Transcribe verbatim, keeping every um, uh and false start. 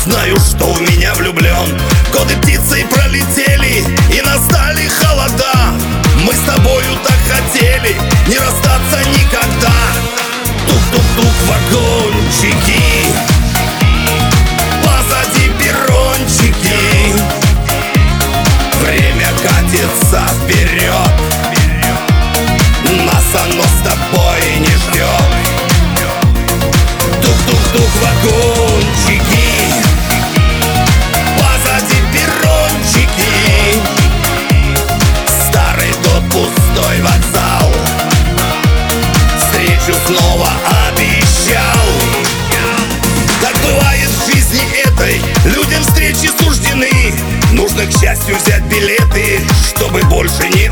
знаю, что в меня влюблен. Годы птицей пролетели, и настали холода. Мы с тобою так хотели не расстаться никогда. Тук-тук-тук, вагончики, позади перрончики. Время катится вперед, нас оно с тобой не ждет. Тук-тук-тук, вагончики, позади перрончики. Старый тот пустой вокзал встречу снова обещал. Так бывает в жизни этой, людям встречи суждены. Нужно, к счастью, взять билеты, чтобы больше не